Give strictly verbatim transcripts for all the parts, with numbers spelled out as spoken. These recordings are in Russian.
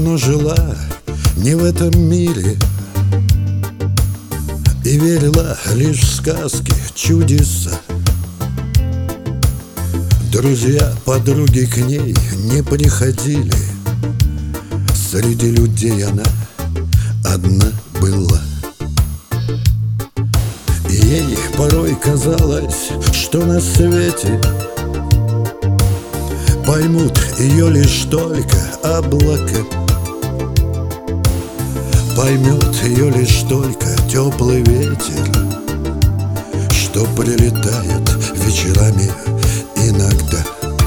давно жила не в этом мире и верила лишь в сказки, чудеса. Друзья, подруги к ней не приходили. Среди людей она одна была. И ей порой казалось, что на свете поймут ее лишь только облака. Поймет ее лишь только теплый ветер, что прилетает вечерами иногда.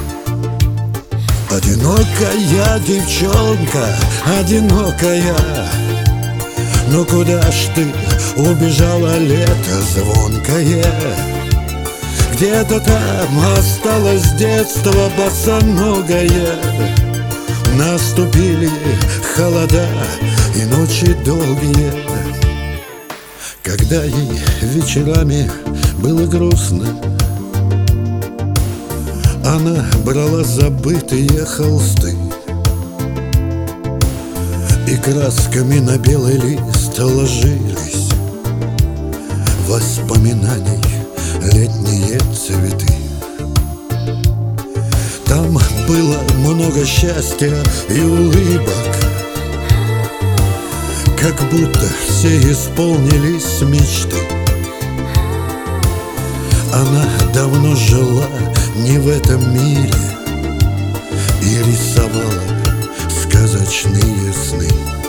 Одинокая девчонка, одинокая, ну куда ж ты убежала, лето звонкое? Где-то там осталось детство босоногое. Наступили холода и ночи долгие. Когда ей вечерами было грустно, она брала забытые холсты и красками на белый лист ложились воспоминаний летние цветы. Там было много счастья и улыбок, как будто все исполнились мечты. Она давно жила не в этом мире и рисовала сказочные сны.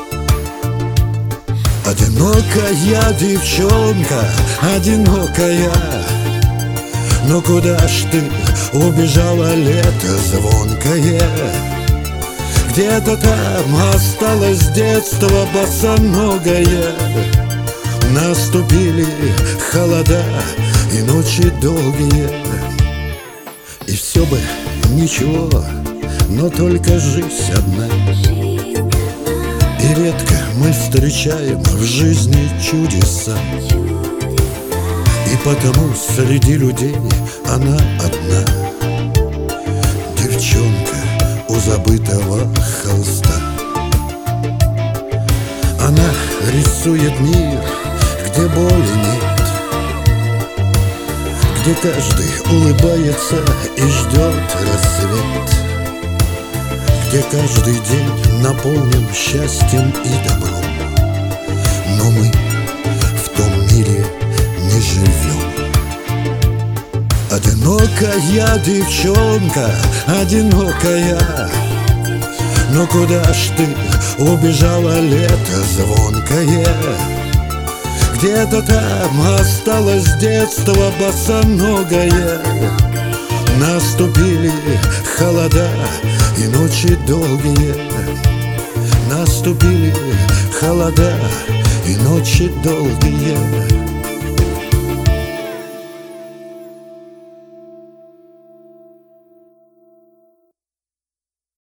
Одинокая девчонка, одинокая, ну куда ж ты убежала, лето звонкое? Где-то там осталось детство босоногое. Наступили холода и ночи долгие. И все бы ничего, но только жизнь одна. И редко мы встречаем в жизни чудеса, и потому среди людей она одна. Девчонка у забытого холста. Она рисует мир, где боли нет, где каждый улыбается и ждет рассвет, где каждый день наполнен счастьем и добром. Но мы в том мире не живем. Одинокая девчонка, одинокая, ну куда ж ты убежала, лето звонкое? Где-то там осталось детство босоногое. Наступили холода и ночи долгие. Наступили холода и ночи долгие.